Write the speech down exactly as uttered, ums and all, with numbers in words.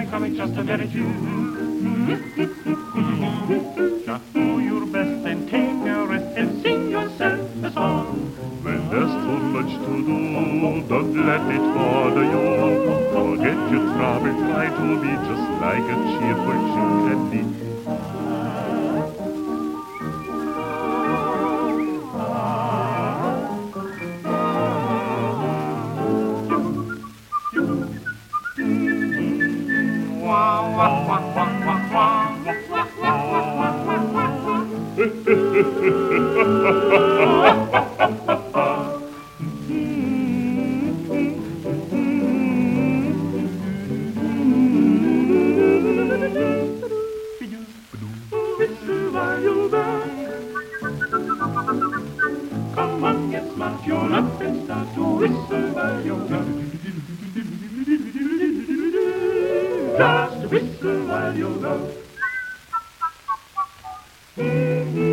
coming, coming, just a minute, you. Just do your best and take a rest and sing yourself a song. When there's too much to do, don't let it bother you. Forget your trouble, try to be just like a cheerful chimpanzee. Come on, get smart, you're up and start to whistle while you're young. Just whistle while you're young.